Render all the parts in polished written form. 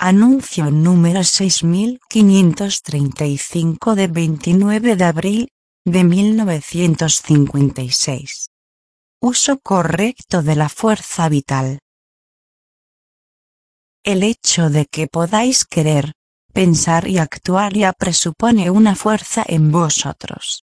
Anuncio número 6535 de 29 de abril de 1956. Uso correcto de la fuerza vital. El hecho de que podáis querer, pensar y actuar ya presupone una fuerza en vosotros.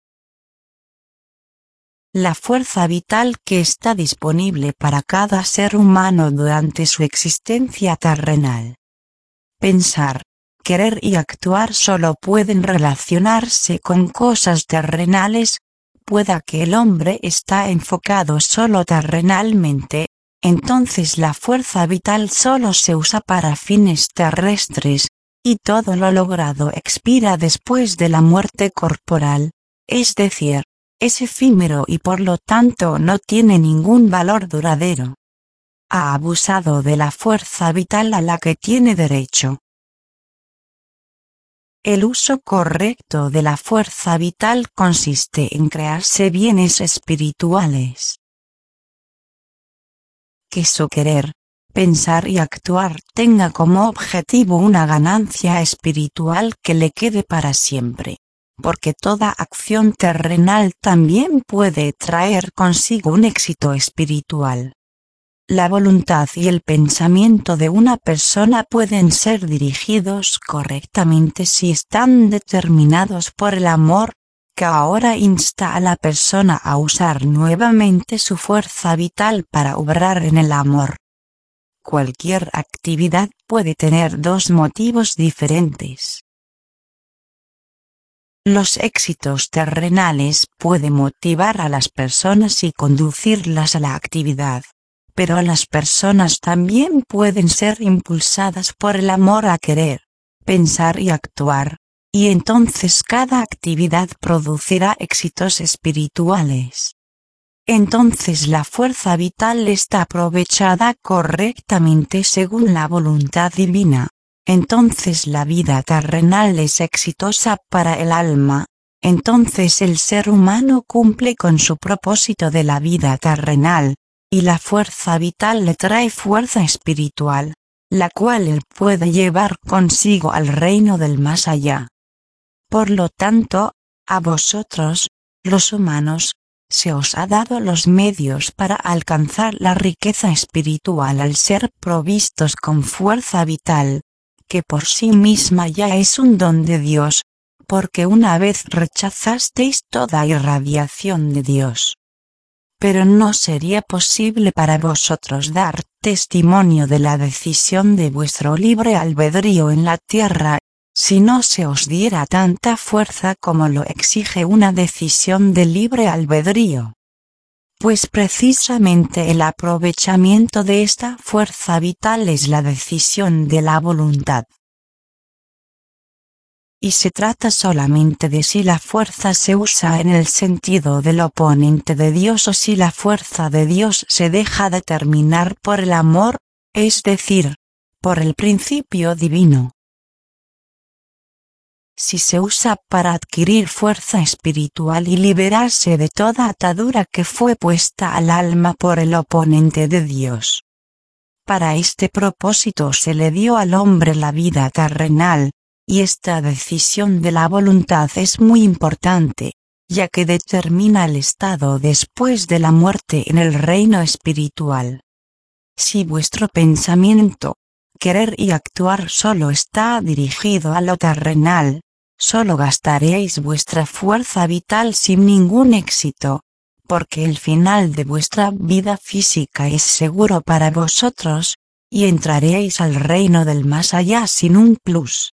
La fuerza vital que está disponible para cada ser humano durante su existencia terrenal. Pensar, querer y actuar solo pueden relacionarse con cosas terrenales. Pueda que el hombre está enfocado solo terrenalmente, entonces la fuerza vital solo se usa para fines terrestres, y todo lo logrado expira después de la muerte corporal, es decir, es efímero y por lo tanto no tiene ningún valor duradero. Ha abusado de la fuerza vital a la que tiene derecho. El uso correcto de la fuerza vital consiste en crearse bienes espirituales. Que su querer, pensar y actuar tenga como objetivo una ganancia espiritual que le quede para siempre, porque toda acción terrenal también puede traer consigo un éxito espiritual. La voluntad y el pensamiento de una persona pueden ser dirigidos correctamente si están determinados por el amor, que ahora insta a la persona a usar nuevamente su fuerza vital para obrar en el amor. Cualquier actividad puede tener dos motivos diferentes. Los éxitos terrenales pueden motivar a las personas y conducirlas a la actividad. Pero las personas también pueden ser impulsadas por el amor a querer, pensar y actuar, y entonces cada actividad producirá éxitos espirituales. Entonces la fuerza vital está aprovechada correctamente según la voluntad divina. Entonces la vida terrenal es exitosa para el alma. Entonces el ser humano cumple con su propósito de la vida terrenal. Y la fuerza vital le trae fuerza espiritual, la cual él puede llevar consigo al reino del más allá. Por lo tanto, a vosotros, los humanos, se os ha dado los medios para alcanzar la riqueza espiritual al ser provistos con fuerza vital, que por sí misma ya es un don de Dios, porque una vez rechazasteis toda irradiación de Dios. Pero no sería posible para vosotros dar testimonio de la decisión de vuestro libre albedrío en la tierra, si no se os diera tanta fuerza como lo exige una decisión de libre albedrío. Pues precisamente el aprovechamiento de esta fuerza vital es la decisión de la voluntad. Y se trata solamente de si la fuerza se usa en el sentido del oponente de Dios o si la fuerza de Dios se deja determinar por el amor, es decir, por el principio divino. Si se usa para adquirir fuerza espiritual y liberarse de toda atadura que fue puesta al alma por el oponente de Dios. Para este propósito se le dio al hombre la vida terrenal. Y esta decisión de la voluntad es muy importante, ya que determina el estado después de la muerte en el reino espiritual. Si vuestro pensamiento, querer y actuar solo está dirigido a lo terrenal, solo gastaréis vuestra fuerza vital sin ningún éxito, porque el final de vuestra vida física es seguro para vosotros, y entraréis al reino del más allá sin un plus.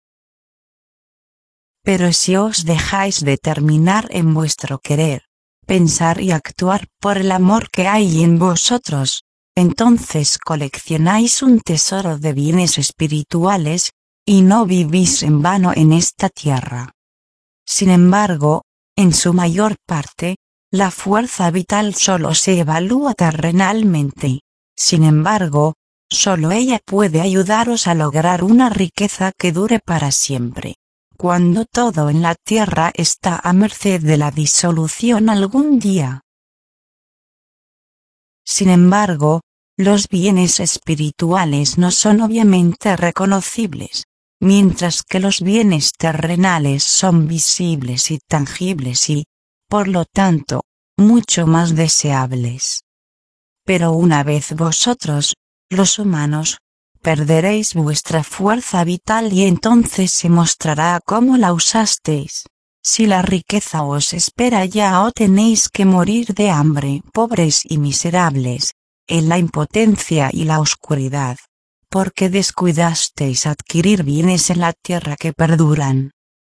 Pero si os dejáis determinar en vuestro querer, pensar y actuar por el amor que hay en vosotros, entonces coleccionáis un tesoro de bienes espirituales, y no vivís en vano en esta tierra. Sin embargo, en su mayor parte, la fuerza vital solo se evalúa terrenalmente. Sin embargo, solo ella puede ayudaros a lograr una riqueza que dure para siempre. Cuando todo en la tierra está a merced de la disolución algún día. Sin embargo, Los bienes espirituales no son obviamente reconocibles, mientras que los bienes terrenales son visibles y tangibles y, por lo tanto, mucho más deseables. Pero una vez vosotros, los humanos, perderéis vuestra fuerza vital y entonces se mostrará cómo la usasteis. Si la riqueza os espera ya o tenéis que morir de hambre, pobres y miserables, en la impotencia y la oscuridad, porque descuidasteis adquirir bienes en la tierra que perduran.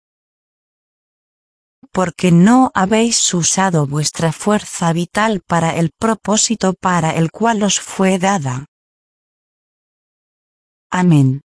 Porque no habéis usado vuestra fuerza vital para el propósito para el cual os fue dada. Amén.